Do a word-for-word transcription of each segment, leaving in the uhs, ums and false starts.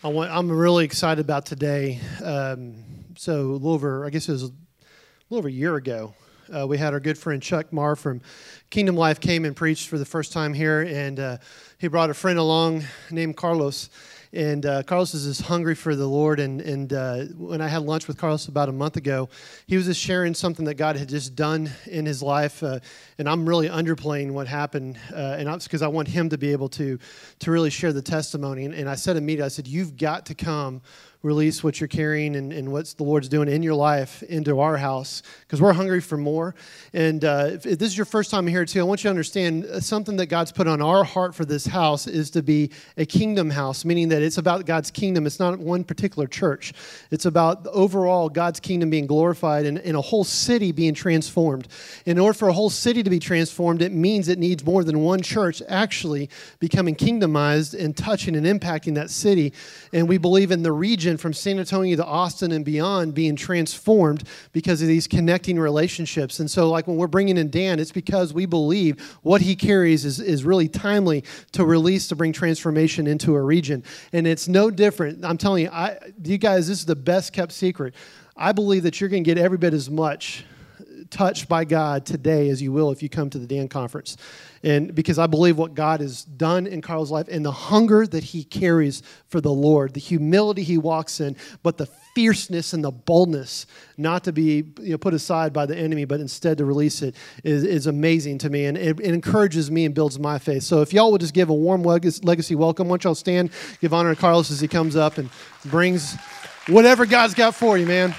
I want, I'm really excited about today. Um, so a little over, I guess it was a little over a year ago, uh, we had our good friend Chuck Marr from Kingdom Life came and preached for the first time here, and uh, he brought a friend along named Carlos. And uh, Carlos is just hungry for the Lord. And, and uh, when I had lunch with Carlos about a month ago, he was just sharing something that God had just done in his life. Uh, and I'm really underplaying what happened. Uh, and that's because I want him to be able to, to really share the testimony. And, and I said immediately, I said, you've got to come release what you're carrying and, and what the Lord's doing in your life into our house, because we're hungry for more. And uh, if, if this is your first time here too, I want you to understand uh, something that God's put on our heart for this house is to be a kingdom house, meaning that it's about God's kingdom. It's not one particular church. It's about overall God's kingdom being glorified and, and a whole city being transformed. In order for a whole city to be transformed, it means it needs more than one church actually becoming kingdomized and touching and impacting that city. And we believe in the region from San Antonio to Austin and beyond being transformed because of these connecting relationships. And so like when we're bringing in Dan, it's because we believe what he carries is, is really timely to release, to bring transformation into a region. And it's no different. I'm telling you, I, you guys, this is the best kept secret. I believe that you're going to get every bit as much touched by God today as you will if you come to the Dan conference. And because I believe what God has done in Carl's life and the hunger that he carries for the Lord, the humility he walks in, but the fierceness and the boldness not to be you know, put aside by the enemy, but instead to release it is, is amazing to me. And it, it encourages me and builds my faith. So if y'all would just give a warm legacy welcome, why don't y'all stand, give honor to Carlos as he comes up and brings whatever God's got for you, man.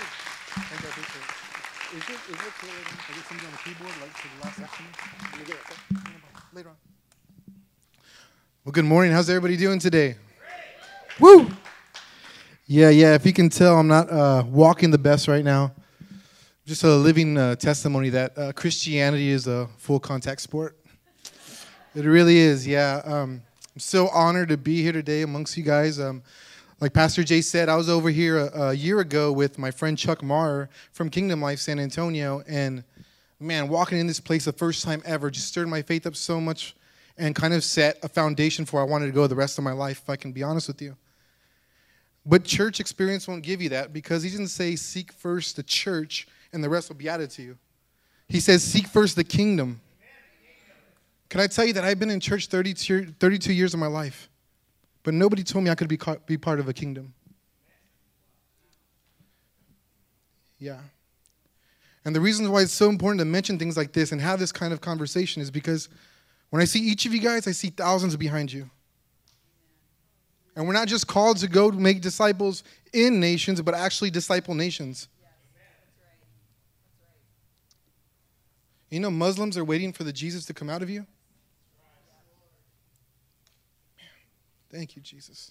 Well, good morning. How's everybody doing today? Woo! Yeah, yeah. If you can tell, I'm not uh, walking the best right now. Just a living uh, testimony that uh, Christianity is a full contact sport. It really is, yeah. Um, I'm so honored to be here today amongst you guys. Um, like Pastor Jay said, I was over here a, a year ago with my friend Chuck Marr from Kingdom Life San Antonio. And, man, walking in this place the first time ever just stirred my faith up so much and kind of set a foundation for where I wanted to go the rest of my life, if I can be honest with you. But church experience won't give you that because he didn't say seek first the church and the rest will be added to you. He says seek first the kingdom. Can I tell you that I've been in church thirty-two, thirty-two years of my life, but nobody told me I could be, be part of a kingdom. Yeah. And the reason why it's so important to mention things like this and have this kind of conversation is because when I see each of you guys, I see thousands behind you. And we're not just called to go to make disciples in nations, but actually disciple nations. Yes. That's right. That's right. You know, Muslims are waiting for the Jesus to come out of you. Man, thank you, Jesus.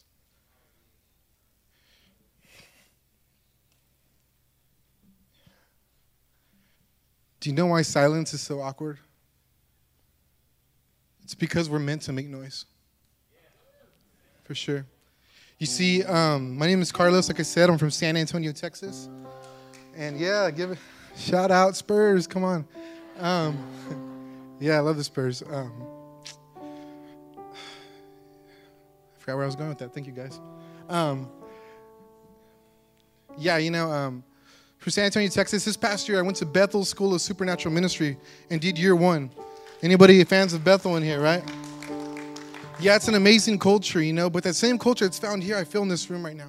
Do you know why silence is so awkward? It's because we're meant to make noise. For sure. You see, um, my name is Carlos. Like I said, I'm from San Antonio, Texas. And yeah, give it shout out Spurs. Come on. Um, yeah, I love the Spurs. Um, I forgot where I was going with that. Thank you, guys. Um, yeah, you know, um, from San Antonio, Texas, this past year I went to Bethel School of Supernatural Ministry and did year one. Anybody fans of Bethel in here, right? Yeah, it's an amazing culture, you know, but that same culture that's found here, I feel in this room right now.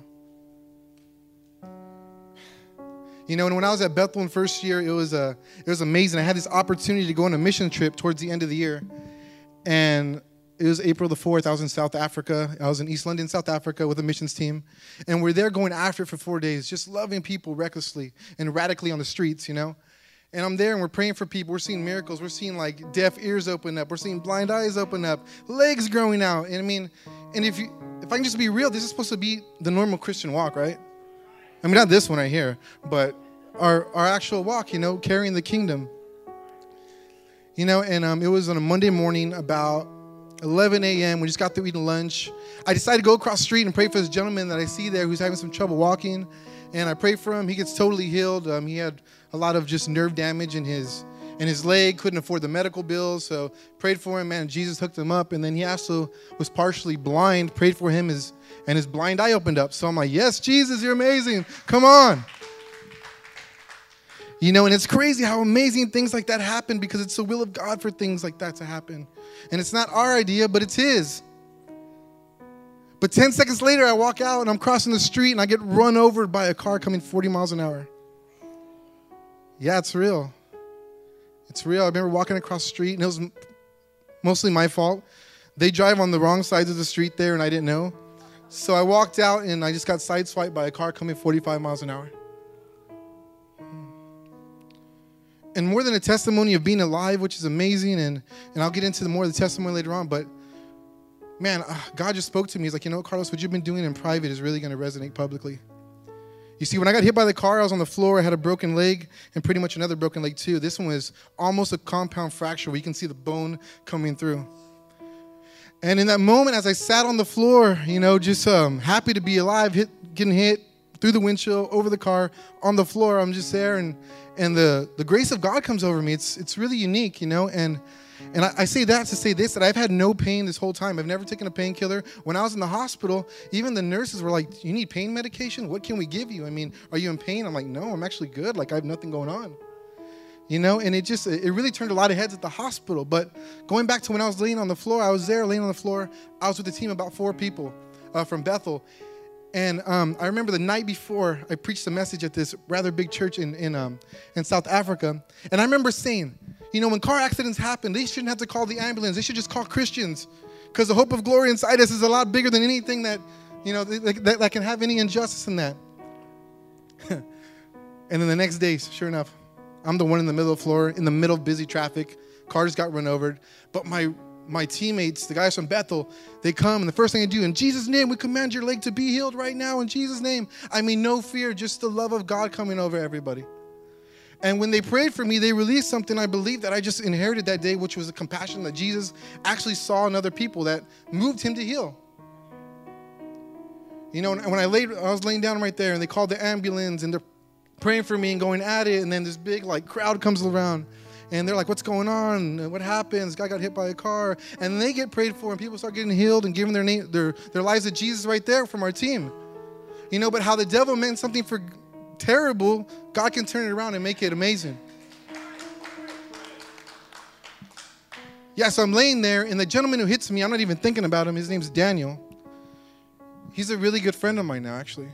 You know, and when I was at Bethel in first year, it was uh, it was amazing. I had this opportunity to go on a mission trip towards the end of the year. And it was April the fourth. I was in South Africa. I was in East London, South Africa with a missions team. And we're there going after it for four days, just loving people recklessly and radically on the streets, you know. And I'm there and we're praying for people. We're seeing miracles. We're seeing like deaf ears open up. We're seeing blind eyes open up, legs growing out. And I mean, and if you, if I can just be real, this is supposed to be the normal Christian walk, right? I mean, not this one right here, but our our actual walk, you know, carrying the kingdom. You know, and um, it was on a Monday morning about eleven a.m. We just got through eating lunch. I decided to go across the street and pray for this gentleman that I see there who's having some trouble walking. And I prayed for him. He gets totally healed. Um, he had a lot of just nerve damage in his in his leg, couldn't afford the medical bills. So prayed for him, man. Jesus hooked him up. And then he also was partially blind. Prayed for him as, And his blind eye opened up. So I'm like, yes, Jesus, you're amazing. Come on. You know, and it's crazy how amazing things like that happen because it's the will of God for things like that to happen. And it's not our idea, but it's his. But ten seconds later, I walk out and I'm crossing the street and I get run over by a car coming forty miles an hour. Yeah, it's real. It's real. I remember walking across the street and it was mostly my fault. They drive on the wrong sides of the street there and I didn't know. So I walked out and I just got sideswiped by a car coming forty-five miles an hour. And more than a testimony of being alive, which is amazing, and, and I'll get into the more of the testimony later on, but man, uh, God just spoke to me. He's like, you know, Carlos, what you've been doing in private is really going to resonate publicly. You see, when I got hit by the car, I was on the floor. I had a broken leg and pretty much another broken leg too. This one was almost a compound fracture where you can see the bone coming through. And in that moment, as I sat on the floor, you know, just um, happy to be alive, hit, getting hit through the windshield, over the car, on the floor, I'm just there, and and the, the grace of God comes over me. It's it's really unique, you know, and and I, I say that to say this, that I've had no pain this whole time. I've never taken a painkiller. When I was in the hospital, even the nurses were like, you need pain medication? What can we give you? I mean, are you in pain? I'm like, no, I'm actually good. Like, I have nothing going on. You know, and it just, it really turned a lot of heads at the hospital. But going back to when I was laying on the floor, I was there laying on the floor. I was with a team of about four people uh, from Bethel. And um, I remember the night before, I preached a message at this rather big church in in, um, in South Africa. And I remember saying, you know, when car accidents happen, they shouldn't have to call the ambulance. They should just call Christians. Because the hope of glory inside us is a lot bigger than anything that, you know, that, that, that can have any injustice in that. And then the next day, sure enough, I'm the one in the middle of the floor, in the middle of busy traffic. Cars got run over. But my my teammates, the guys from Bethel, they come, and the first thing they do, in Jesus' name, we command your leg to be healed right now, in Jesus' name. I mean, no fear, just the love of God coming over everybody. And when they prayed for me, they released something I believe that I just inherited that day, which was a compassion that Jesus actually saw in other people that moved him to heal. You know, when I laid, I was laying down right there, and they called the ambulance, and they're praying for me and going at it, and then this big, like, crowd comes around. And they're like, what's going on? What happened? This guy got hit by a car. And they get prayed for, and people start getting healed and giving their name, their, their lives to Jesus right there from our team. You know, but how the devil meant something for terrible, God can turn it around and make it amazing. Yeah, so I'm laying there, and the gentleman who hits me, I'm not even thinking about him. His name's Daniel. He's a really good friend of mine now, actually.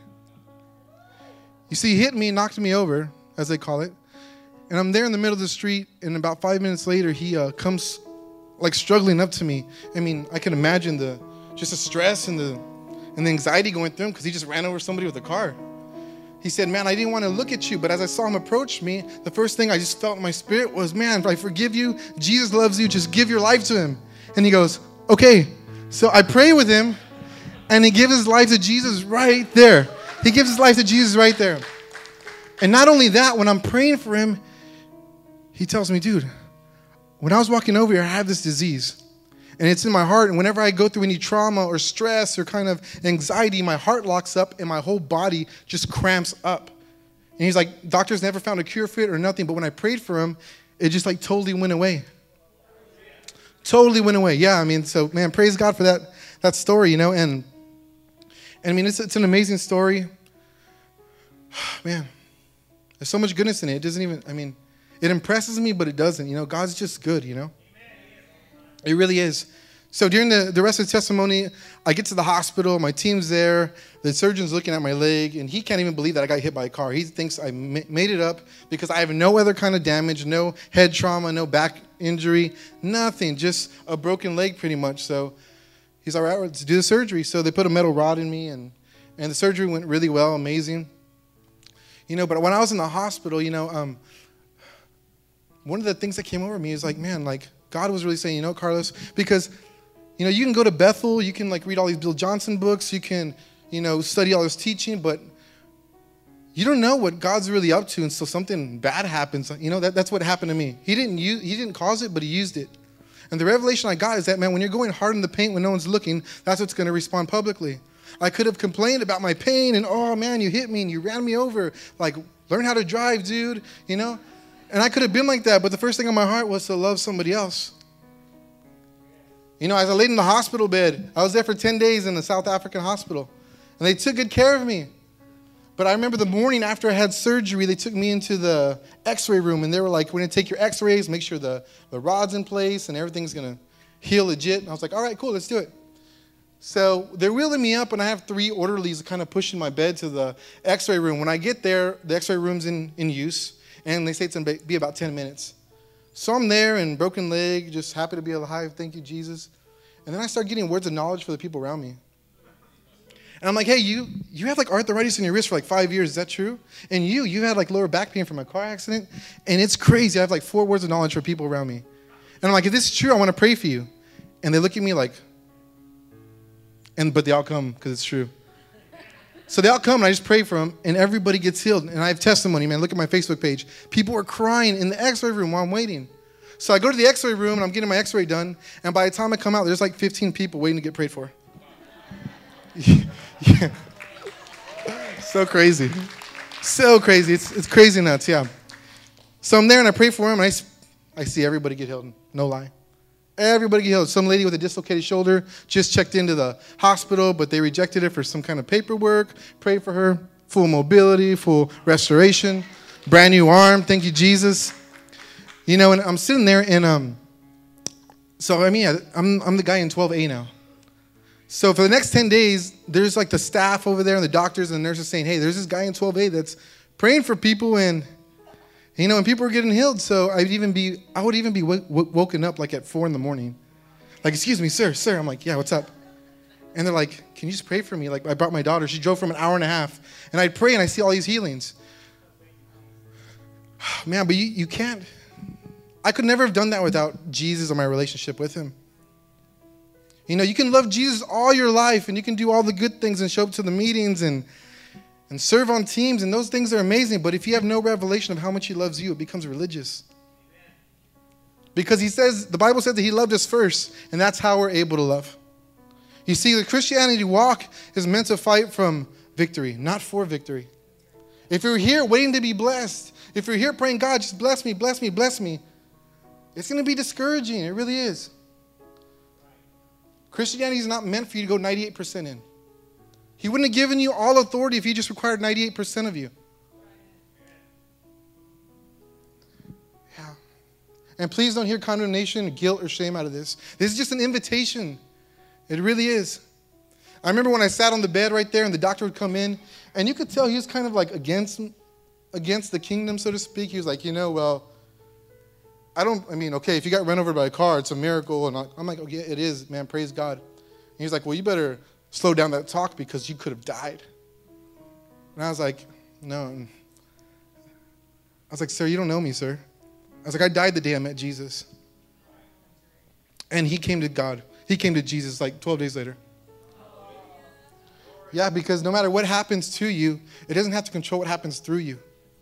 You see, he hit me, knocked me over, as they call it. And I'm there in the middle of the street, and about five minutes later, he uh, comes, like, struggling up to me. I mean, I can imagine the just the stress and the and the anxiety going through him because he just ran over somebody with a car. He said, man, I didn't want to look at you, but as I saw him approach me, the first thing I just felt in my spirit was, man, I forgive you. Jesus loves you. Just give your life to him. And he goes, okay. So I pray with him, and he gives his life to Jesus right there. He gives his life to Jesus right there. And not only that, when I'm praying for him, he tells me, dude, when I was walking over here, I have this disease. And it's in my heart. And whenever I go through any trauma or stress or kind of anxiety, my heart locks up and my whole body just cramps up. And he's like, doctors never found a cure for it or nothing. But when I prayed for him, it just like totally went away. Totally went away. Yeah, I mean, so, man, praise God for that that story, you know. And, and I mean, it's, it's an amazing story. Man, there's so much goodness in it. It doesn't even, I mean, it impresses me, but it doesn't. You know, God's just good, you know. It really is. So during the, the rest of the testimony, I get to the hospital. My team's there. The surgeon's looking at my leg, and he can't even believe that I got hit by a car. He thinks I ma- made it up because I have no other kind of damage, no head trauma, no back injury, nothing, just a broken leg pretty much. So he's all right, let's do the surgery. So they put a metal rod in me, and, and the surgery went really well, amazing. You know, but when I was in the hospital, you know, um, one of the things that came over me is like, man, like God was really saying, you know, Carlos, because, you know, you can go to Bethel, you can like read all these Bill Johnson books, you can, you know, study all his teaching, but you don't know what God's really up to until something bad happens. You know, that, that's what happened to me. He didn't use, he didn't cause it, but he used it. And the revelation I got is that, man, when you're going hard in the paint when no one's looking, that's what's going to respond publicly. I could have complained about my pain and, oh, man, you hit me and you ran me over. Like, learn how to drive, dude, you know? And I could have been like that, but the first thing on my heart was to love somebody else. You know, as I laid in the hospital bed, I was there for ten days in the South African hospital. And they took good care of me. But I remember the morning after I had surgery, they took me into the x-ray room, and they were like, we're going to take your x-rays, make sure the, the rod's in place, and everything's going to heal legit. And I was like, all right, cool, let's do it. So they're wheeling me up, and I have three orderlies kind of pushing my bed to the x-ray room. When I get there, the x-ray room's in, in use, and they say it's going to be about ten minutes. So I'm there, and broken leg, just happy to be alive. Thank you, Jesus. And then I start getting words of knowledge for the people around me. And I'm like, hey, you you have like arthritis in your wrist for like five years. Is that true? And you, you had like lower back pain from a car accident. And it's crazy. I have like four words of knowledge for people around me. And I'm like, if this is true, I want to pray for you. And they look at me like, and but they all come because it's true. So they all come, and I just pray for them, and everybody gets healed. And I have testimony, man. Look at my Facebook page. People are crying in the x-ray room while I'm waiting. So I go to the x-ray room, and I'm getting my x-ray done. And by the time I come out, there's like fifteen people waiting to get prayed for. Yeah. So crazy. So crazy. It's it's crazy nuts, yeah. So I'm there, and I pray for him, and I, I see everybody get healed. No lie. Everybody get healed. Some lady with a dislocated shoulder just checked into the hospital, but they rejected it for some kind of paperwork. Pray for her. Full mobility, full restoration. Brand new arm. Thank you, Jesus. You know, and I'm sitting there, and um, so I mean, I'm I'm the guy in twelve A now. So for the next ten days, there's like the staff over there and the doctors and the nurses saying, hey, there's this guy in twelve A that's praying for people, and you know, and people are getting healed. So I'd even be, I would even be w- w- woken up like at four in the morning. Like, excuse me, sir, sir. I'm like, yeah, what's up? And they're like, can you just pray for me? Like, I brought my daughter. She drove from an hour and a half. And I'd pray, and I see all these healings. Man, but you, you can't. I could never have done that without Jesus or my relationship with him. You know, you can love Jesus all your life, and you can do all the good things and show up to the meetings and and serve on teams, and those things are amazing. But if you have no revelation of how much he loves you, it becomes religious. Because he says, the Bible says that he loved us first, and that's how we're able to love. You see, the Christianity walk is meant to fight from victory, not for victory. If you're here waiting to be blessed, if you're here praying, God, just bless me, bless me, bless me, it's going to be discouraging. It really is. Christianity is not meant for you to go ninety-eight percent in. He wouldn't have given you all authority if he just required ninety-eight percent of you. Yeah. And please don't hear condemnation, guilt, or shame out of this. This is just an invitation. It really is. I remember when I sat on the bed right there and the doctor would come in, and you could tell he was kind of like against, against the kingdom, so to speak. He was like, you know, well, I don't, I mean, okay, if you got run over by a car, it's a miracle. And I'm like, oh, yeah, it is, man, praise God. And he's like, well, you better slow down that talk because you could have died. And I was like, no. I was like, sir, you don't know me, sir. I was like, I died the day I met Jesus. And he came to God. He came to Jesus like twelve days later. Yeah, because no matter what happens to you, it doesn't have to control what happens through you.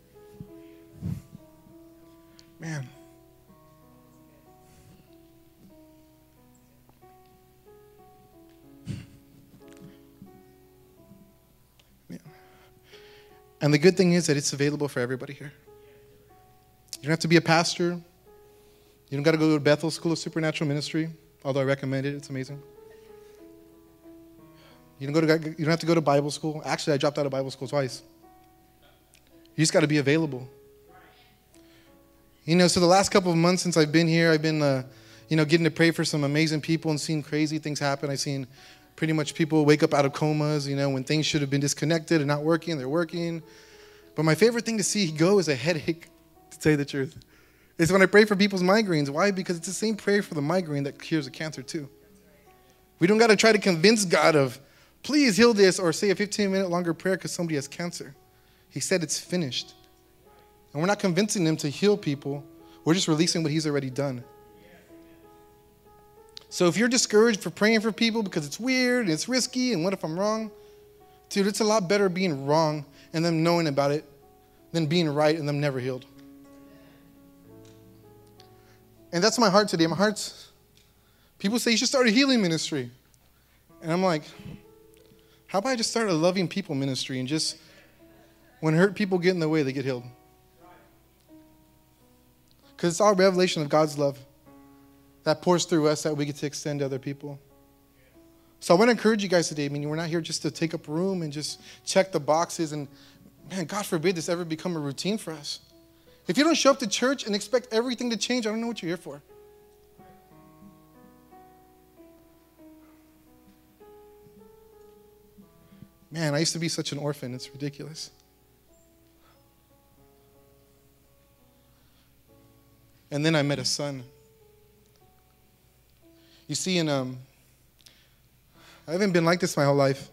Man. And the good thing is that it's available for everybody here. You don't have to be a pastor. You don't got to go to Bethel School of Supernatural Ministry, although I recommend it. It's amazing. You don't, go to, you don't have to go to Bible school. Actually, I dropped out of Bible school twice. You just got to be available. You know, so the last couple of months since I've been here, I've been, uh, you know, getting to pray for some amazing people and seeing crazy things happen. I've seen pretty much people wake up out of comas, you know, when things should have been disconnected and not working, they're working. But my favorite thing to see go is a headache, to tell you the truth. It's when I pray for people's migraines. Why? Because it's the same prayer for the migraine that cures a cancer too. We don't got to try to convince God of, please heal this, or say a fifteen minute longer prayer because somebody has cancer. He said it's finished. And we're not convincing him to heal people. We're just releasing what he's already done. So if you're discouraged for praying for people because it's weird and it's risky and what if I'm wrong? Dude, it's a lot better being wrong and them knowing about it than being right and them never healed. And that's my heart today. My heart's, people say you should start a healing ministry. And I'm like, how about I just start a loving people ministry and just, when hurt people get in the way, they get healed. Because it's all revelation of God's love that pours through us that we get to extend to other people. So I want to encourage you guys today. I mean, we're not here just to take up room and just check the boxes. And, man, God forbid this ever become a routine for us. If you don't show up to church and expect everything to change, I don't know what you're here for. Man, I used to be such an orphan. It's ridiculous. And then I met a son. You see, in um, I haven't been like this my whole life.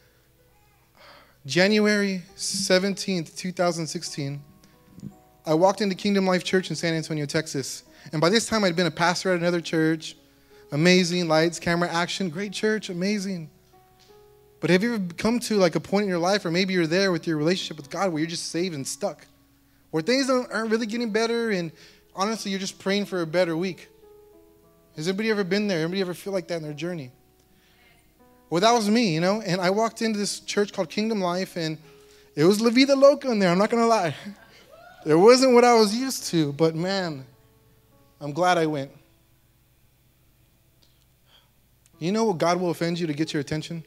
January seventeenth, two thousand sixteen, I walked into Kingdom Life Church in San Antonio, Texas. And by this time, I'd been a pastor at another church. Amazing, lights, camera, action, great church, amazing. But have you ever come to like a point in your life, or maybe you're there with your relationship with God where you're just saved and stuck? Where things don't, aren't really getting better, and honestly, you're just praying for a better week. Has anybody ever been there? Anybody ever feel like that in their journey? Well, that was me, you know, and I walked into this church called Kingdom Life, and it was La Vida Loca in there, I'm not going to lie. It wasn't what I was used to, but man, I'm glad I went. You know what God will offend you to get your attention?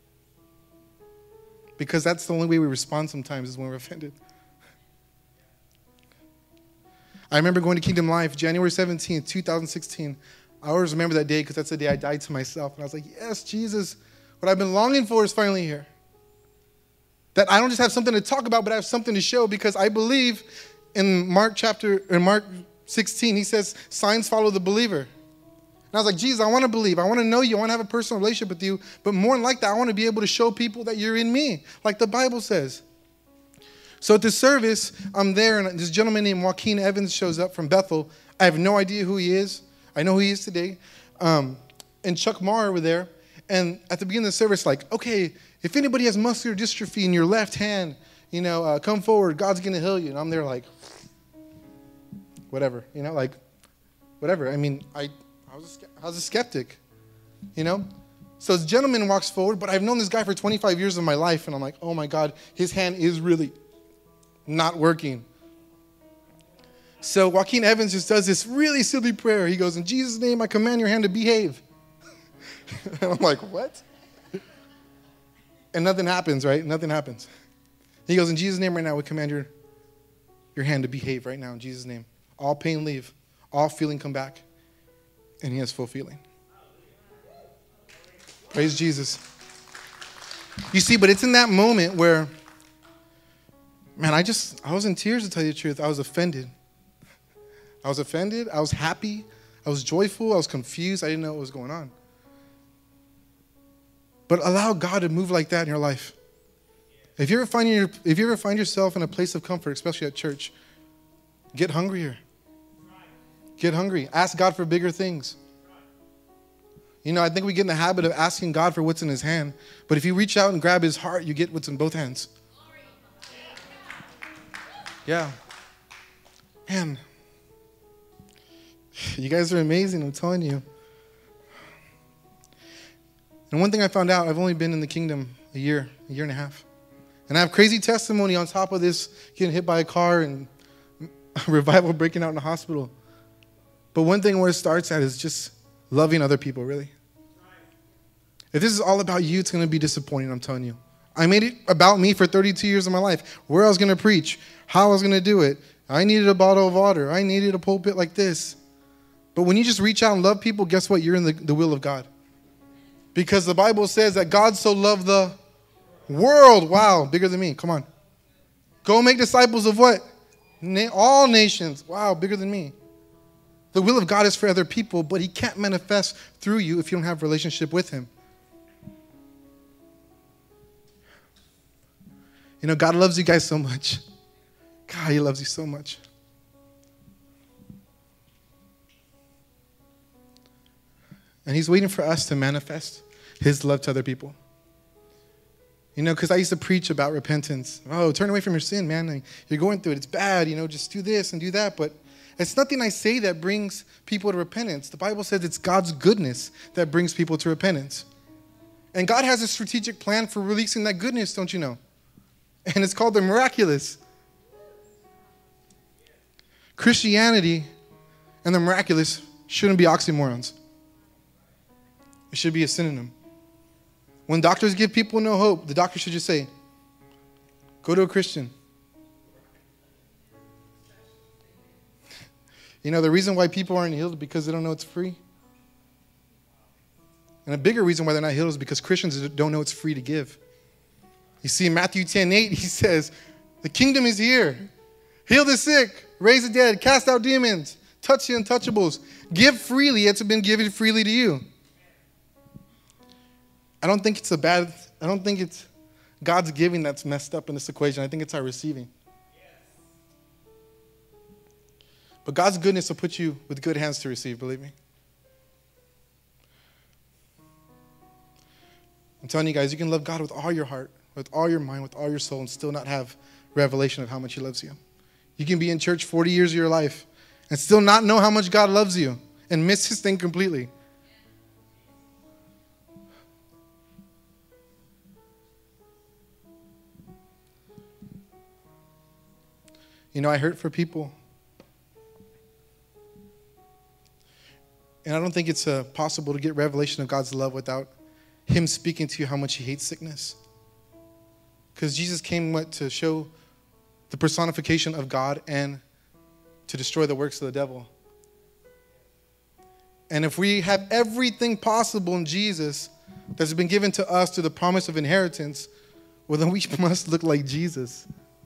Because that's the only way we respond sometimes is when we're offended. I remember going to Kingdom Life, January seventeenth, two thousand sixteen. I always remember that day because that's the day I died to myself. And I was like, yes, Jesus, what I've been longing for is finally here. That I don't just have something to talk about, but I have something to show, because I believe in Mark chapter, in Mark sixteen, he says, signs follow the believer. And I was like, Jesus, I want to believe. I want to know you. I want to have a personal relationship with you. But more than like that, I want to be able to show people that you're in me, like the Bible says. So at the service, I'm there, and this gentleman named Joaquin Evans shows up from Bethel. I have no idea who he is. I know who he is today. Um, and Chuck Marr were there. And at the beginning of the service, like, okay, if anybody has muscular dystrophy in your left hand, you know, uh, come forward. God's going to heal you. And I'm there like, whatever, you know, like, whatever. I mean, I, I, was, a, I was a skeptic, you know. So this gentleman walks forward, but I've known this guy for twenty-five years of my life, and I'm like, oh, my God, his hand is really not working. So Joaquin Evans just does this really silly prayer. He goes, in Jesus' name, I command your hand to behave. And I'm like, what? And nothing happens, right? Nothing happens. He goes, in Jesus' name right now, we command your, your hand to behave right now in Jesus' name. All pain leave. All feeling come back. And he has full feeling. Praise Jesus. You see, but it's in that moment where, man, I just, I was in tears to tell you the truth. I was offended. I was offended. I was happy. I was joyful. I was confused. I didn't know what was going on. But allow God to move like that in your life. If you ever find your, if you ever find yourself in a place of comfort, especially at church, get hungrier. Get hungry. Ask God for bigger things. You know, I think we get in the habit of asking God for what's in his hand. But if you reach out and grab his heart, you get what's in both hands. Yeah. Man. You guys are amazing, I'm telling you. And one thing I found out, I've only been in the kingdom a year, a year and a half. And I have crazy testimony on top of this, getting hit by a car and revival breaking out in the hospital. But one thing where it starts at is just loving other people, really. If this is all about you, it's going to be disappointing, I'm telling you. I made it about me for thirty-two years of my life. Where I was going to preach, how I was going to do it. I needed a bottle of water. I needed a pulpit like this. But when you just reach out and love people, guess what? You're in the, the will of God. Because the Bible says that God so loved the world. Wow, bigger than me. Come on. Go make disciples of what? Na- all nations. Wow, bigger than me. The will of God is for other people, but he can't manifest through you if you don't have a relationship with him. You know, God loves you guys so much. God, he loves you so much. And he's waiting for us to manifest his love to other people. You know, because I used to preach about repentance. Oh, turn away from your sin, man. You're going through it. It's bad. You know, just do this and do that. But it's nothing I say that brings people to repentance. The Bible says it's God's goodness that brings people to repentance. And God has a strategic plan for releasing that goodness, don't you know? And it's called the miraculous. Christianity and the miraculous shouldn't be oxymorons. It should be a synonym. When doctors give people no hope, the doctor should just say, go to a Christian. You know, the reason why people aren't healed is because they don't know it's free. And a bigger reason why they're not healed is because Christians don't know it's free to give. You see, in Matthew ten eight, he says, the kingdom is here. Heal the sick, raise the dead, cast out demons, touch the untouchables. Give freely, it's been given freely to you. I don't think it's a bad, I don't think it's God's giving that's messed up in this equation. I think it's our receiving. But God's goodness will put you with good hands to receive, believe me. I'm telling you guys, you can love God with all your heart, with all your mind, with all your soul, and still not have revelation of how much he loves you. You can be in church forty years of your life and still not know how much God loves you and miss his thing completely. You know, I hurt for people. And I don't think it's uh, possible to get revelation of God's love without him speaking to you how much he hates sickness. Because Jesus came what, to show the personification of God and to destroy the works of the devil. And if we have everything possible in Jesus that's been given to us through the promise of inheritance, well, then we must look like Jesus.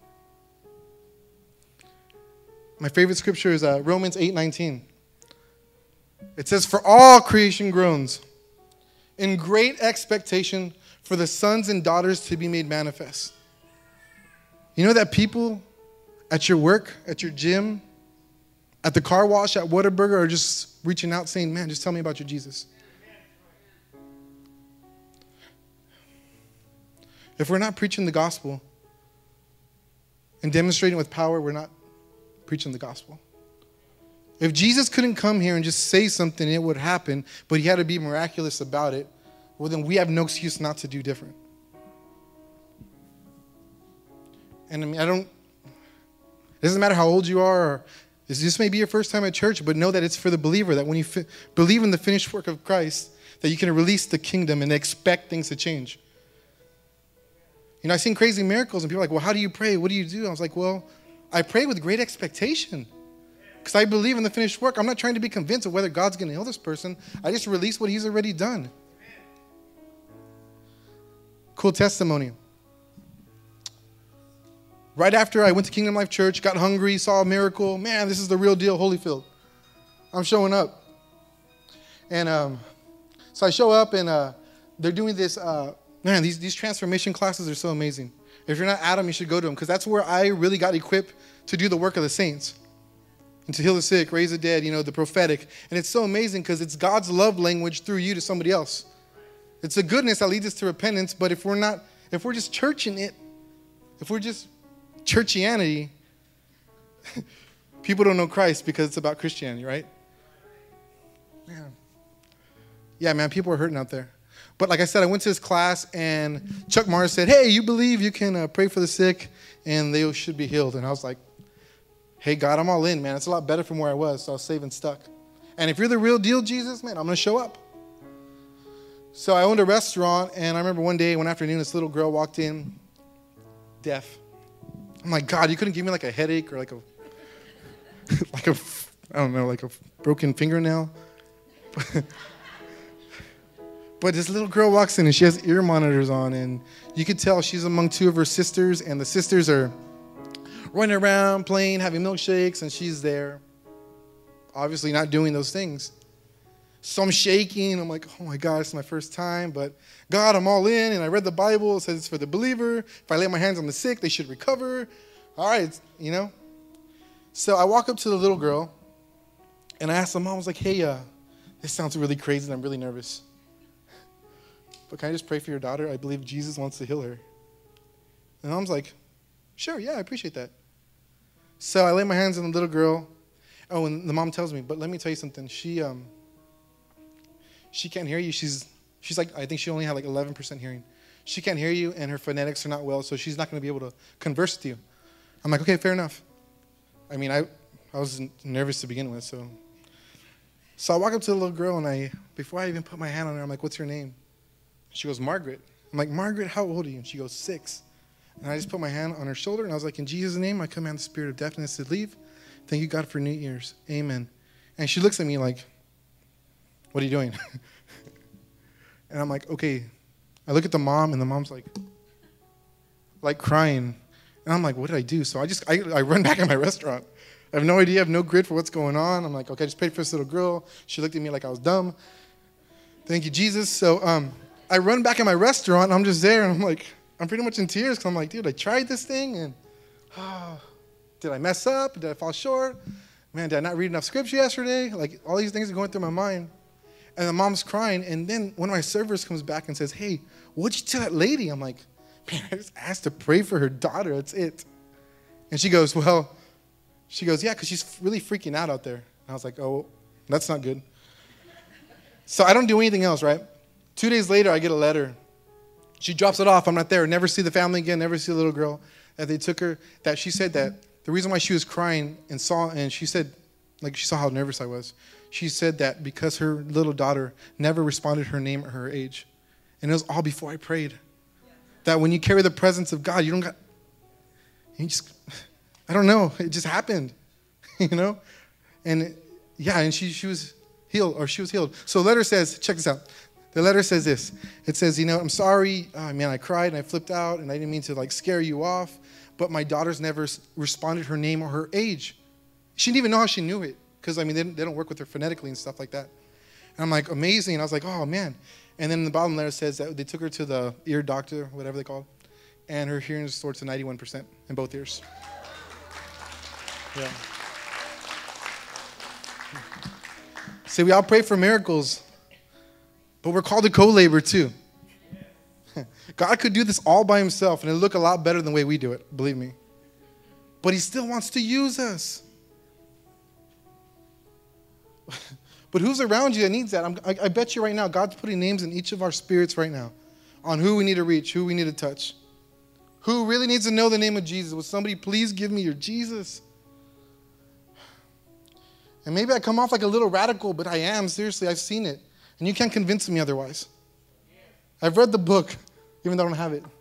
My favorite scripture is uh, Romans eight nineteen. It says, for all creation groans in great expectation for the sons and daughters to be made manifest. You know that people at your work, at your gym, at the car wash, at Whataburger are just reaching out saying, man, just tell me about your Jesus. If we're not preaching the gospel and demonstrating with power, we're not preaching the gospel. If Jesus couldn't come here and just say something, it would happen, but he had to be miraculous about it, well, then we have no excuse not to do different. And I mean, I don't, it doesn't matter how old you are, or this may be your first time at church, but know that it's for the believer, that when you fi- believe in the finished work of Christ, that you can release the kingdom and expect things to change. You know, I've seen crazy miracles, and people are like, well, how do you pray? What do you do? I was like, well, I pray with great expectation. Because I believe in the finished work. I'm not trying to be convinced of whether God's going to heal this person. I just release what he's already done. Cool testimony. Right after I went to Kingdom Life Church, got hungry, saw a miracle. Man, this is the real deal, Holyfield. I'm showing up. And um, so I show up, and uh, they're doing this. Uh, man, these, these transformation classes are so amazing. If you're not at them, you should go to them, because that's where I really got equipped to do the work of the saints. And to heal the sick, raise the dead, you know, the prophetic. And it's so amazing because it's God's love language through you to somebody else. It's the goodness that leads us to repentance, but if we're not, if we're just churching it, if we're just churchianity, people don't know Christ because it's about Christianity, right? Yeah. Yeah, man, people are hurting out there. But like I said, I went to this class, and Chuck Mars said, hey, you believe you can uh, pray for the sick and they should be healed. And I was like, hey, God, I'm all in, man. It's a lot better from where I was, so I was saving stuck. And if you're the real deal, Jesus, man, I'm going to show up. So I owned a restaurant, and I remember one day, one afternoon, this little girl walked in, deaf. I'm like, God, you couldn't give me like a headache or like a, like a, I don't know, like a broken fingernail. But this little girl walks in, and she has ear monitors on, and you could tell she's among two of her sisters, and the sisters are running around, playing, having milkshakes, and she's there, obviously not doing those things. So I'm shaking. I'm like, oh my God, it's my first time. But God, I'm all in. And I read the Bible. It says it's for the believer. If I lay my hands on the sick, they should recover. All right, you know. So I walk up to the little girl, and I asked the mom, I was like, hey, uh, this sounds really crazy, and I'm really nervous. But can I just pray for your daughter? I believe Jesus wants to heal her. And mom's like, sure, yeah, I appreciate that. So I lay my hands on the little girl. Oh, and the mom tells me, but let me tell you something. She um, she can't hear you. She's she's like, I think she only had like eleven percent hearing. She can't hear you, and her phonetics are not well, so she's not going to be able to converse with you. I'm like, okay, fair enough. I mean, I I was nervous to begin with, so. So I walk up to the little girl, and I, before I even put my hand on her, I'm like, what's your name? She goes, Margaret. I'm like, Margaret, how old are you? And she goes, six. And I just put my hand on her shoulder, and I was like, in Jesus' name, I command the spirit of deafness to leave. Thank you, God, for new ears. Amen. And she looks at me like, what are you doing? And I'm like, okay. I look at the mom, and the mom's like, like crying. And I'm like, what did I do? So I just, I, I run back in my restaurant. I have no idea. I have no grid for what's going on. I'm like, okay, I just prayed for this little girl. She looked at me like I was dumb. Thank you, Jesus. So um, I run back in my restaurant, and I'm just there, and I'm like, I'm pretty much in tears because I'm like, dude, I tried this thing, and oh, did I mess up? Did I fall short? Man, did I not read enough scripture yesterday? Like, all these things are going through my mind. And the mom's crying, and then one of my servers comes back and says, hey, what'd you tell that lady? I'm like, man, I just asked to pray for her daughter. That's it. And she goes, well, she goes, yeah, because she's really freaking out out there. And I was like, oh, that's not good. So I don't do anything else, right? Two days later, I get a letter. She drops it off. I'm not there. Never see the family again. Never see the little girl. That they took her. That she said that the reason why she was crying and saw, and she said, like she saw how nervous I was. She said that because her little daughter never responded her name or her age. And it was all before I prayed. That when you carry the presence of God, you don't got, you just, I don't know. It just happened, you know? And it, yeah, and she, she was healed, or she was healed. So the letter says, check this out. The letter says this. It says, you know, I'm sorry. Oh, man, I cried and I flipped out and I didn't mean to like scare you off. But my daughter's never responded her name or her age. She didn't even know how she knew it. Because, I mean, they don't, they don't work with her phonetically and stuff like that. And I'm like, amazing. And I was like, oh, man. And then the bottom letter says that they took her to the ear doctor, whatever they call it. And her hearing is restored to ninety-one percent in both ears. Yeah. See, we all pray for miracles. But we're called to co-labor too. God could do this all by himself, and it'll look a lot better than the way we do it, believe me. But he still wants to use us. But who's around you that needs that? I'm, I, I bet you right now, God's putting names in each of our spirits right now on who we need to reach, who we need to touch. Who really needs to know the name of Jesus? Will somebody please give me your Jesus? And maybe I come off like a little radical, but I am. Seriously, I've seen it. And you can't convince me otherwise. I've read the book, even though I don't have it.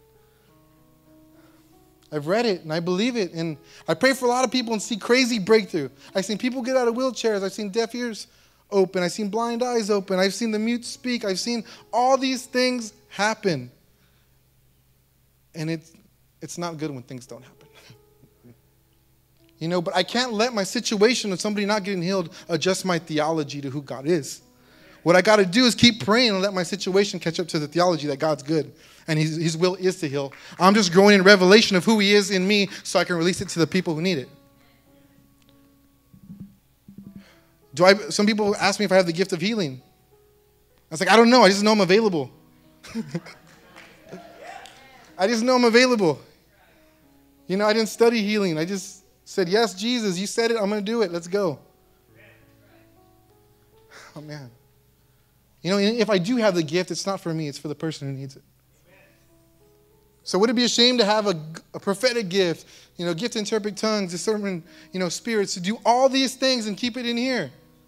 I've read it, and I believe it. And I pray for a lot of people and see crazy breakthrough. I've seen people get out of wheelchairs. I've seen deaf ears open. I've seen blind eyes open. I've seen the mute speak. I've seen all these things happen. And it's, it's not good when things don't happen. You know, but I can't let my situation of somebody not getting healed adjust my theology to who God is. What I got to do is keep praying and let my situation catch up to the theology that God's good and his, his will is to heal. I'm just growing in revelation of who he is in me so I can release it to the people who need it. Do I? Some people ask me if I have the gift of healing. I was like, I don't know. I just know I'm available. I just know I'm available. You know, I didn't study healing. I just said, yes, Jesus, you said it. I'm going to do it. Let's go. Oh, man. You know, if I do have the gift, it's not for me. It's for the person who needs it. So would it be a shame to have a, a prophetic gift, you know, gift to interpret tongues, discern, you know, spirits, to do all these things and keep it in here?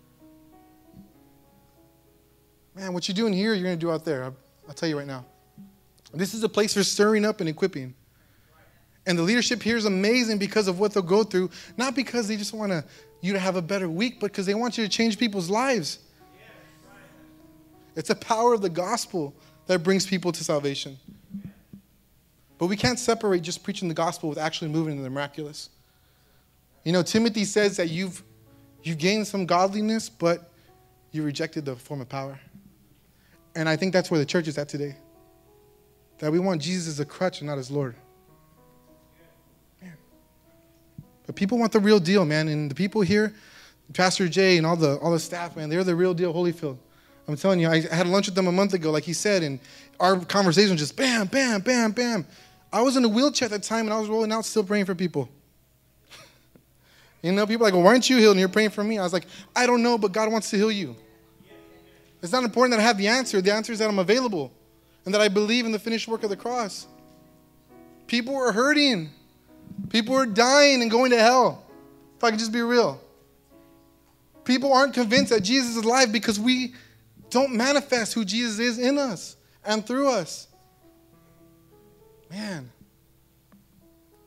Man, what you're doing here, you're going to do out there. I'll, I'll tell you right now. This is a place for stirring up and equipping. And the leadership here is amazing because of what they'll go through, not because they just want to, you to have a better week, but because they want you to change people's lives. It's the power of the gospel that brings people to salvation. But we can't separate just preaching the gospel with actually moving into the miraculous. You know, Timothy says that you've you've gained some godliness, but you rejected the form of power. And I think that's where the church is at today. That we want Jesus as a crutch and not as Lord. Man. But people want the real deal, man. And the people here, Pastor Jay and all the all the staff, man, they're the real deal, Holyfield. I'm telling you, I had lunch with them a month ago, like he said, and our conversation was just bam, bam, bam, bam. I was in a wheelchair at that time, and I was rolling out still praying for people. You know, people are like, well, why aren't you healed and you're praying for me? I was like, I don't know, but God wants to heal you. It's not important that I have the answer. The answer is that I'm available and that I believe in the finished work of the cross. People are hurting. People are dying and going to hell, if I can just be real. People aren't convinced that Jesus is alive because we don't manifest who Jesus is in us and through us.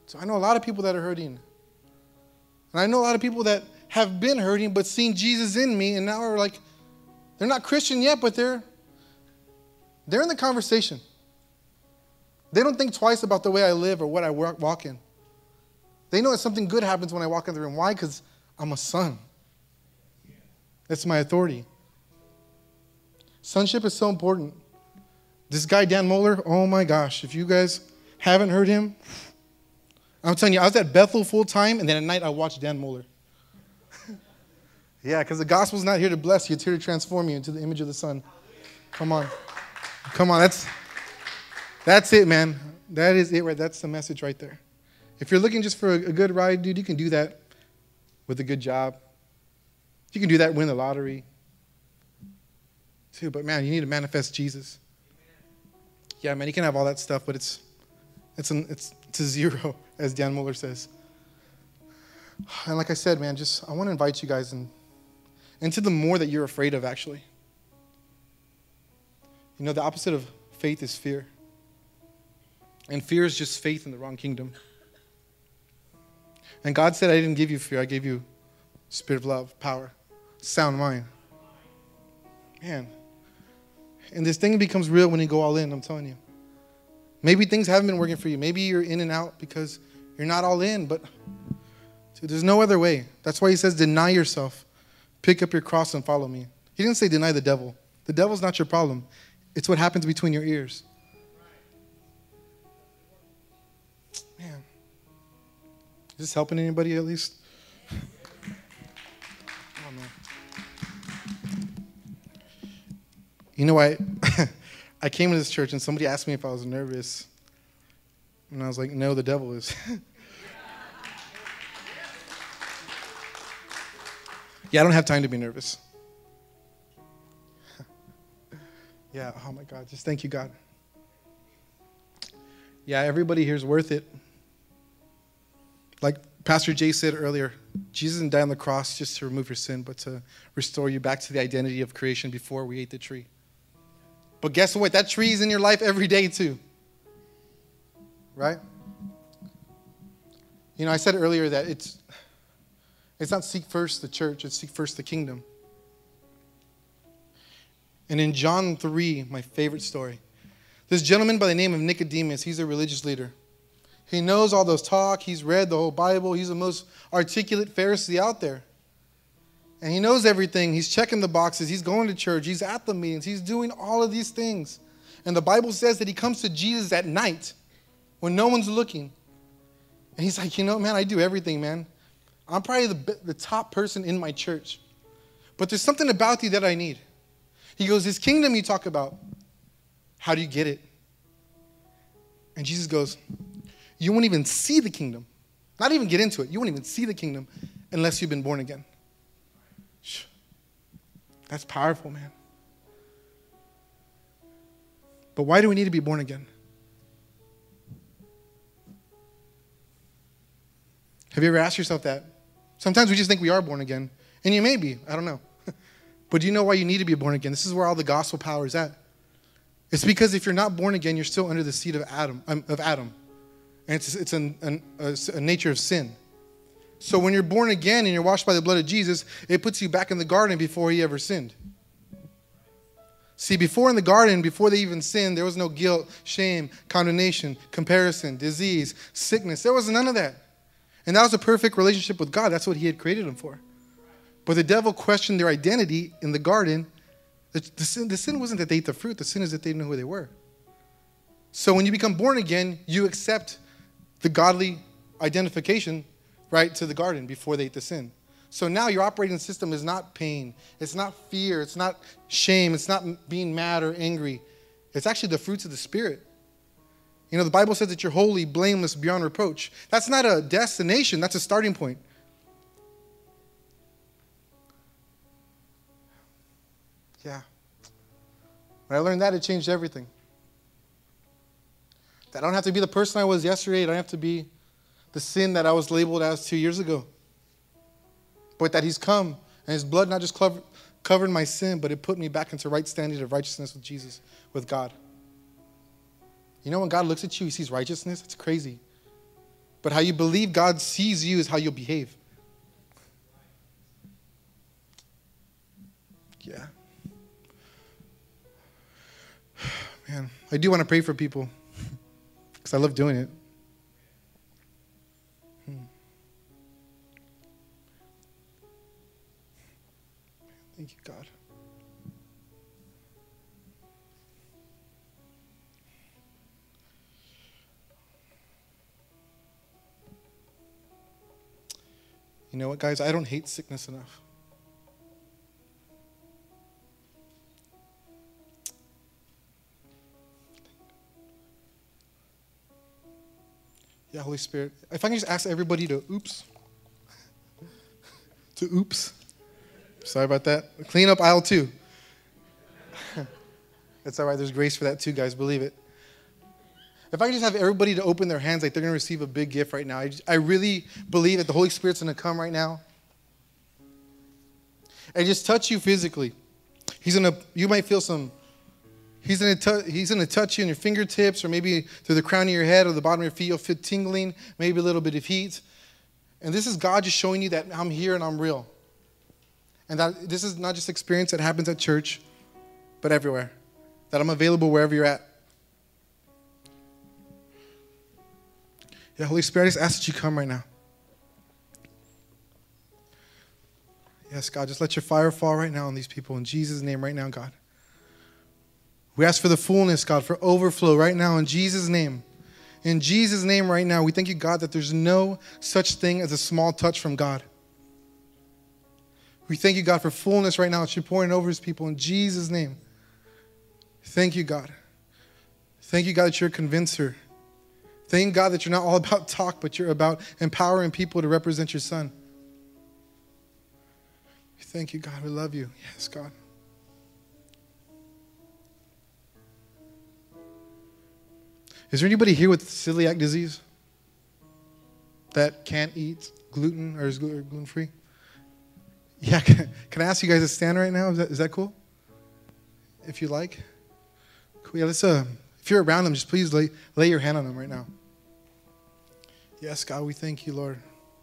So I know a lot of people that are hurting. And I know a lot of people that have been hurting but seen Jesus in me and now are like, they're not Christian yet, but they're they're in the conversation. They don't think twice about the way I live or what I walk in. They know that something good happens when I walk in the room. Why? Because I'm a son. That's my authority. Sonship is so important. This guy, Dan Moeller, oh my gosh, if you guys haven't heard him, I'm telling you, I was at Bethel full time, and then at night I watched Dan Moeller. Yeah, because the gospel's not here to bless you, it's here to transform you into the image of the Son. Come on. Come on, that's that's it, man. That is it, right? That's the message right there. If you're looking just for a, a good ride, dude, you can do that with a good job. You can do that, win the lottery. Too, but man, you need to manifest Jesus. Yeah, man, you can have all that stuff, but it's it's an, it's it's a zero, as Dan Moeller says. And like I said, man, just I want to invite you guys in, into the more that you're afraid of, actually. You know, the opposite of faith is fear. And fear is just faith in the wrong kingdom. And God said, I didn't give you fear. I gave you spirit of love, power, sound mind. Man. And this thing becomes real when you go all in, I'm telling you. Maybe things haven't been working for you. Maybe you're in and out because you're not all in, but dude, there's no other way. That's why he says, deny yourself. Pick up your cross and follow me. He didn't say deny the devil. The devil's not your problem. It's what happens between your ears. Man. Is this helping anybody at least? Oh, man. You know, I, I came to this church and somebody asked me if I was nervous. And I was like, no, the devil is. Yeah, I don't have time to be nervous. Yeah, oh my God, just thank you, God. Yeah, everybody here is worth it. Like Pastor Jay said earlier, Jesus didn't die on the cross just to remove your sin, but to restore you back to the identity of creation before we ate the tree. But guess what? That tree is in your life every day too. Right? You know, I said earlier that it's it's not seek first the church, it's seek first the kingdom. And in John three, my favorite story, this gentleman by the name of Nicodemus, he's a religious leader. He knows all those talk, he's read the whole Bible, he's the most articulate Pharisee out there. And he knows everything, he's checking the boxes, he's going to church, he's at the meetings, he's doing all of these things. And the Bible says that he comes to Jesus at night when no one's looking. And he's like, you know, man, I do everything, man. I'm probably the, the top person in my church. But there's something about you that I need. He goes, this kingdom you talk about, how do you get it? And Jesus goes, you won't even see the kingdom. Not even get into it. You won't even see the kingdom unless you've been born again. That's powerful, man. But why do we need to be born again? Have you ever asked yourself that? Sometimes we just think we are born again. And you may be. I don't know. But do you know why you need to be born again? This is where all the gospel power is at. It's because if you're not born again, you're still under the seed of Adam. Um, of Adam. And it's, it's an, an, a, a nature of sin. So when you're born again and you're washed by the blood of Jesus, it puts you back in the garden before he ever sinned. See, before in the garden, before they even sinned, there was no guilt, shame, condemnation, comparison, disease, sickness. There was none of that. And that was a perfect relationship with God. That's what he had created them for. But the devil questioned their identity in the garden. The, the, sin, the sin wasn't that they ate the fruit. The sin is that they didn't know who they were. So when you become born again, you accept the godly identification, right, to the garden before they ate the sin. So now your operating system is not pain. It's not fear. It's not shame. It's not being mad or angry. It's actually the fruits of the Spirit. You know, the Bible says that you're holy, blameless, beyond reproach. That's not a destination. That's a starting point. Yeah. When I learned that, it changed everything. That I don't have to be the person I was yesterday. I don't have to be the sin that I was labeled as two years ago. But that he's come, and his blood not just covered, covered my sin, but it put me back into right standing of righteousness with Jesus, with God. You know, when God looks at you, he sees righteousness. It's crazy. But how you believe God sees you is how you'll behave. Yeah. Man, I do want to pray for people because I love doing it. Hmm. Thank you, God. You know what, guys? I don't hate sickness enough. Yeah, Holy Spirit. If I can just ask everybody to oops. to oops. Sorry about that. Clean up aisle two. It's all right. There's grace for that too, guys. Believe it. If I can just have everybody to open their hands like they're going to receive a big gift right now. I, just, I really believe that the Holy Spirit's going to come right now and just touch you physically. He's going to, you might feel some, he's going to he's going to touch you in your fingertips or maybe through the crown of your head or the bottom of your feet. You'll feel tingling, maybe a little bit of heat. And this is God just showing you that I'm here and I'm real. And that this is not just experience that happens at church, but everywhere. That I'm available wherever you're at. Yeah, Holy Spirit, I just ask that you come right now. Yes, God, just let your fire fall right now on these people in Jesus' name right now, God. We ask for the fullness, God, for overflow right now in Jesus' name. In Jesus' name right now, we thank you, God, that there's no such thing as a small touch from God. We thank you, God, for fullness right now that you're pouring over his people in Jesus' name. Thank you, God. Thank you, God, that you're a convincer. Thank God that you're not all about talk, but you're about empowering people to represent your Son. Thank you, God. We love you. Yes, God. Is there anybody here with celiac disease that can't eat gluten or is gluten-free? Yeah, can, can I ask you guys to stand right now? Is that, is that cool? If you like. Cool. Yeah, let's, uh, if you're around them, just please lay, lay your hand on them right now. Yes, God, we thank you, Lord.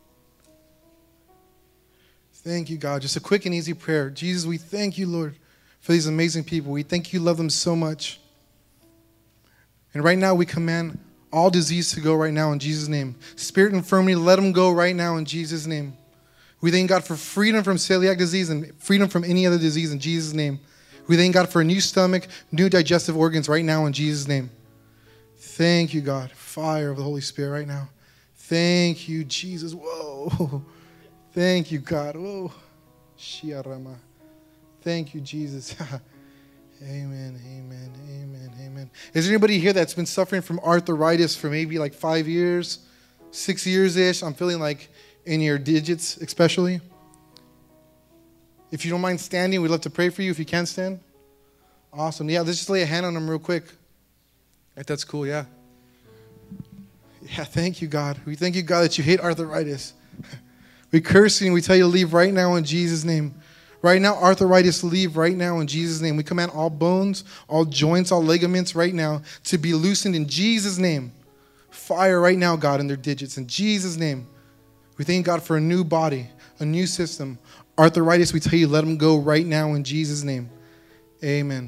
Thank you, God. Just a quick and easy prayer. Jesus, we thank you, Lord, for these amazing people. We thank you, love them so much. And right now we command all disease to go right now in Jesus' name. Spirit and infirmity, let them go right now in Jesus' name. We thank God for freedom from celiac disease and freedom from any other disease in Jesus' name. We thank God for a new stomach, new digestive organs right now in Jesus' name. Thank you, God. Fire of the Holy Spirit right now. Thank you, Jesus. Whoa. Thank you, God. Whoa. Shiarama. Thank you, Jesus. Amen, amen, amen, amen. Is there anybody here that's been suffering from arthritis for maybe like five years, six years-ish? I'm feeling like in your digits especially. If you don't mind standing, we'd love to pray for you if you can stand. Awesome. Yeah, let's just lay a hand on them real quick. Right, that's cool, yeah. Yeah, thank you, God. We thank you, God, that you hate arthritis. We curse you and we tell you to leave right now in Jesus' name. Right now, arthritis, leave right now in Jesus' name. We command all bones, all joints, all ligaments right now to be loosened in Jesus' name. Fire right now, God, in their digits. In Jesus' name. We thank God for a new body, a new system. Arthritis, we tell you, let them go right now in Jesus' name. Amen.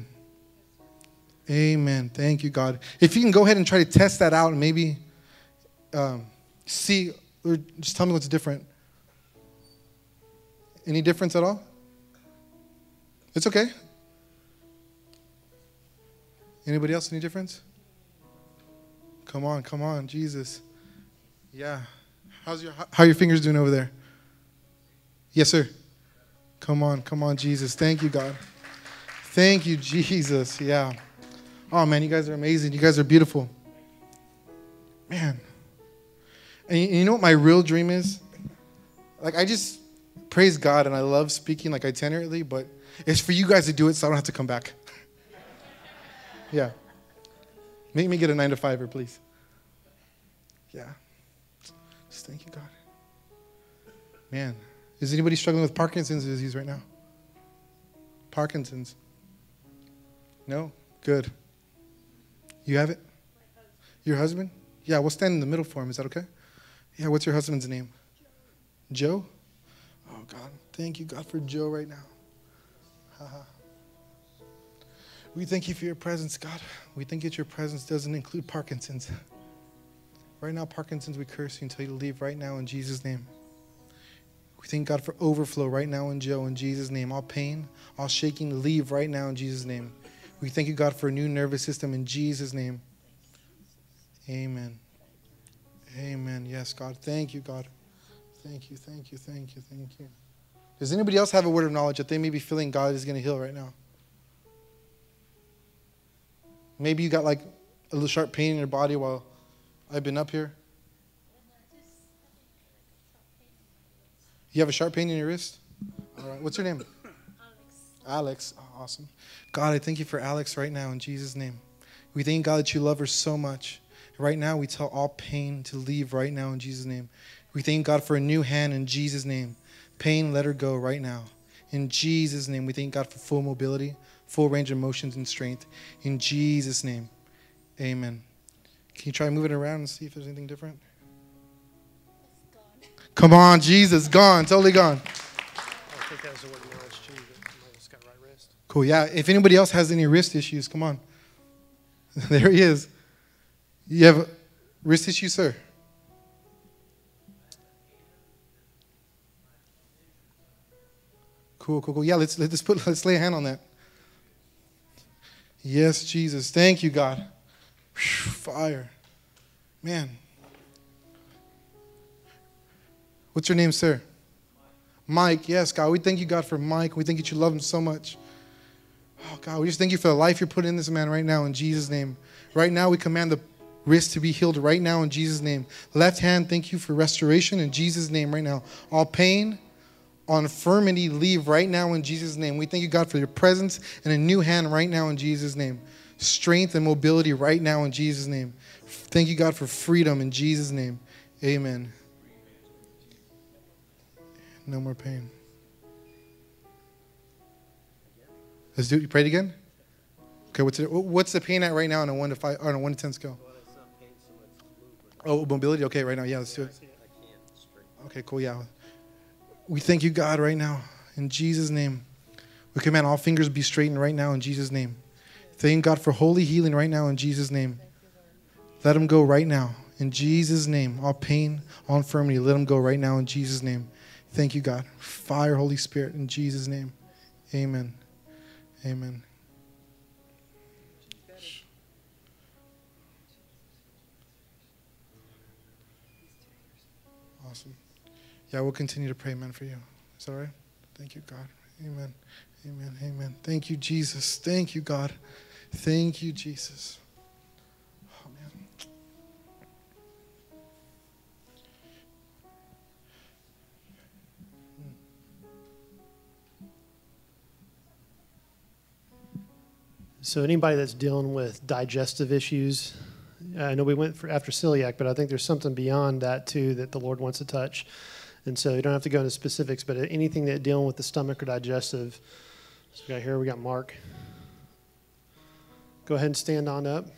Amen. Thank you, God. If you can go ahead and try to test that out and maybe um, see, or just tell me what's different. Any difference at all? It's okay. Anybody else, any difference? Come on, come on, Jesus. Yeah. How's your, how are your fingers doing over there? Yes, sir. Come on, come on, Jesus. Thank you, God. Thank you, Jesus. Yeah. Oh, man, you guys are amazing. You guys are beautiful. Man. And you, you know what my real dream is? Like, I just praise God, and I love speaking like itinerantly, but it's for you guys to do it so I don't have to come back. Yeah. Make me get a nine to fiver, please. Yeah. Just thank you, God. Man, is anybody struggling with Parkinson's disease right now? Parkinson's? No? Good. You have it? Your husband? Yeah, we'll stand in the middle for him. Is that okay? Yeah, what's your husband's name? Joe? Oh, God. Thank you, God, for Joe right now. Haha. We thank you for your presence, God. We think that your presence doesn't include Parkinson's. Right now, Parkinson's, we curse you and tell you to leave right now in Jesus' name. We thank God for overflow right now in Joe in Jesus' name. All pain, all shaking, leave right now in Jesus' name. We thank you, God, for a new nervous system in Jesus' name. Amen. Amen. Yes, God. Thank you, God. Thank you, thank you, thank you, thank you. Does anybody else have a word of knowledge that they may be feeling God is going to heal right now? Maybe you got like a little sharp pain in your body while I've been up here. You have a sharp pain in your wrist? All right. What's your name? Alex. Alex. Oh, awesome. God, I thank you for Alex right now in Jesus' name. We thank God that you love her so much. Right now, we tell all pain to leave right now in Jesus' name. We thank God for a new hand in Jesus' name. Pain, let her go right now. In Jesus' name, we thank God for full mobility, full range of motions and strength. In Jesus' name, amen. Can you try moving around and see if there's anything different? It's gone. Come on, Jesus, gone, totally gone. I think that was the word of knowledge too. That somebody else got right wrist. Cool, yeah. If anybody else has any wrist issues, come on. There he is. You have wrist issues, sir? Cool, cool, cool. Yeah, let's let's put let's lay a hand on that. Yes, Jesus. Thank you, God. Whew, fire. Man. What's your name, sir? Mike. Yes, God. We thank you, God, for Mike. We thank you that you love him so much. Oh, God, we just thank you for the life you're putting in this man right now in Jesus' name. Right now, we command the wrist to be healed right now in Jesus' name. Left hand, thank you for restoration in Jesus' name right now. All pain, all infirmity, leave right now in Jesus' name. We thank you, God, for your presence and a new hand right now in Jesus' name. Strength and mobility right now in Jesus' name. Thank you, God, for freedom in Jesus' name. Amen. No more pain. Let's do it. You prayed again? Okay, what's it, what's the pain at right now on a one to five on a one to ten scale? Oh, mobility. Okay, right now. Yeah, let's do it. Okay, cool. Yeah. We thank you, God, right now in Jesus' name. We command all fingers be straightened right now in Jesus' name. Thank God for holy healing right now in Jesus' name. Let them go right now in Jesus' name. All pain, all infirmity, let them go right now in Jesus' name. Thank you, God. Fire, Holy Spirit, in Jesus' name. Amen. Amen. Awesome. Yeah, we'll continue to pray, man, for you. Is that all right? Thank you, God. Amen. Amen. Amen. Thank you, Jesus. Thank you, God. Thank you, Jesus. Oh, man. So anybody that's dealing with digestive issues, I know we went for after celiac, but I think there's something beyond that too that the Lord wants to touch. And so you don't have to go into specifics, but anything that dealing with the stomach or digestive. So we got here, we got Mark. Go ahead and stand on up.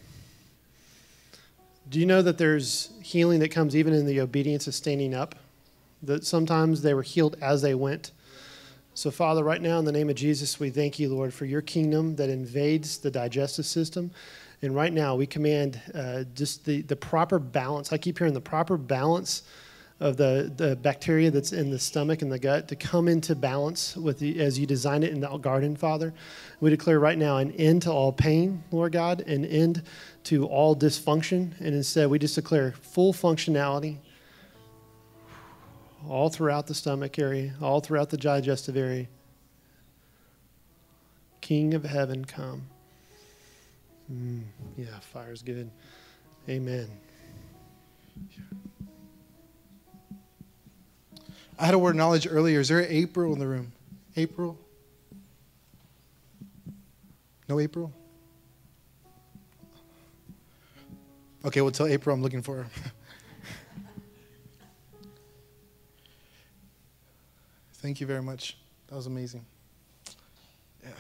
Do you know that there's healing that comes even in the obedience of standing up? That sometimes they were healed as they went. So, Father, right now in the name of Jesus, we thank you, Lord, for your kingdom that invades the digestive system. And right now we command uh, just the, the proper balance. I keep hearing the proper balance of the, the bacteria that's in the stomach and the gut to come into balance with the, as you designed it in the garden, Father. We declare right now an end to all pain, Lord God, an end to all dysfunction. And instead we just declare full functionality all throughout the stomach area, all throughout the digestive area. King of heaven, come. Mm, yeah, fire's good. Amen. I had a word of knowledge earlier. Is there an April in the room? April? No April? Okay, we'll tell April I'm looking for her. Thank you very much. That was amazing. Yeah.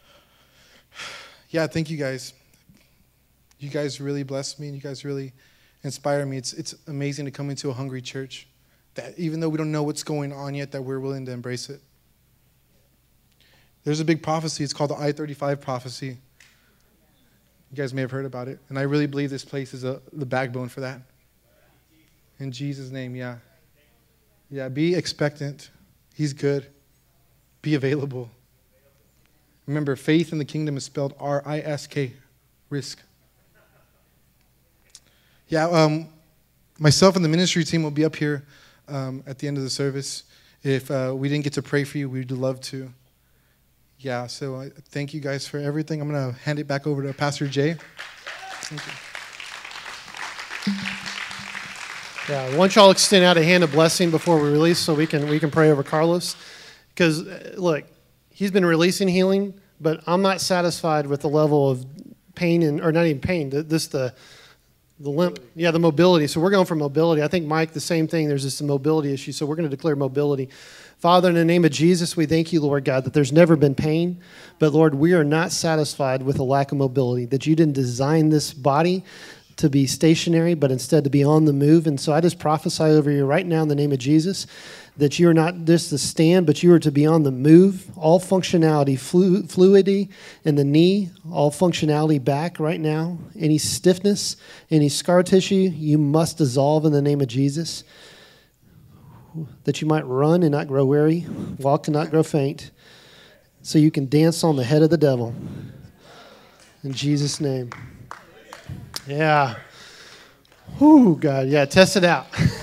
Yeah, thank you guys. You guys really blessed me, and you guys really inspire me. It's, it's amazing to come into a hungry church that even though we don't know what's going on yet, that we're willing to embrace it. There's a big prophecy. It's called the I thirty-five prophecy. You guys may have heard about it. And I really believe this place is a, the backbone for that. In Jesus' name, yeah. Yeah, be expectant. He's good. Be available. Remember, faith in the kingdom is spelled R I S K, risk. Yeah, um, myself and the ministry team will be up here um, at the end of the service. If uh, we didn't get to pray for you, we'd love to. Yeah, so I thank you guys for everything. I'm going to hand it back over to Pastor Jay. Thank you. Yeah, why don't y'all extend out a hand of blessing before we release so we can we can pray over Carlos. Because, look, he's been releasing healing, but I'm not satisfied with the level of pain, and or not even pain, this the the limp, yeah, the mobility. So we're going for mobility. I think, Mike, the same thing. There's just a mobility issue, so we're going to declare mobility. Father, in the name of Jesus, we thank you, Lord God, that there's never been pain. But, Lord, we are not satisfied with a lack of mobility, that you didn't design this body to be stationary, but instead to be on the move. And so I just prophesy over you right now in the name of Jesus that you are not just to stand, but you are to be on the move. All functionality, flu- fluidity in the knee, all functionality back right now. Any stiffness, any scar tissue, you must dissolve in the name of Jesus. That you might run and not grow weary, walk and not grow faint, so you can dance on the head of the devil. In Jesus' name. Yeah. Whoo, God. Yeah, test it out.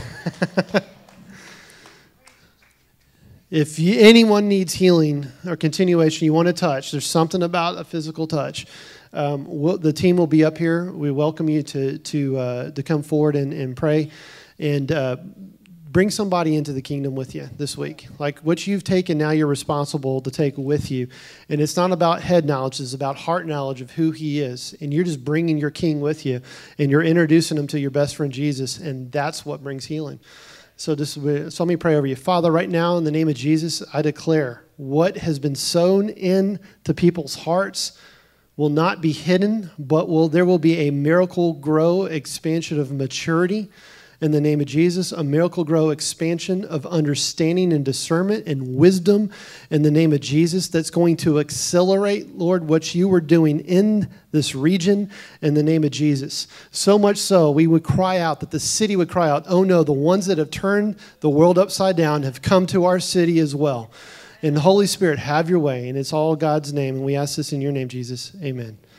If you, anyone needs healing or continuation, you want to touch, there's something about a physical touch. Um, we'll, the team will be up here. We welcome you to to uh, to come forward and, and pray. And uh, bring somebody into the kingdom with you this week. Like what you've taken, now you're responsible to take with you. And it's not about head knowledge, it's about heart knowledge of who he is. And you're just bringing your king with you, and you're introducing him to your best friend Jesus, and that's what brings healing. So, this, so let me pray over you. Father, right now, in the name of Jesus, I declare what has been sown into people's hearts will not be hidden, but will there will be a miracle grow expansion of maturity. In the name of Jesus, a miracle grow expansion of understanding and discernment and wisdom in the name of Jesus that's going to accelerate, Lord, what you were doing in this region in the name of Jesus. So much so, we would cry out, that the city would cry out, oh no, the ones that have turned the world upside down have come to our city as well. And the Holy Spirit, have your way. And it's all God's name. And we ask this in your name, Jesus. Amen.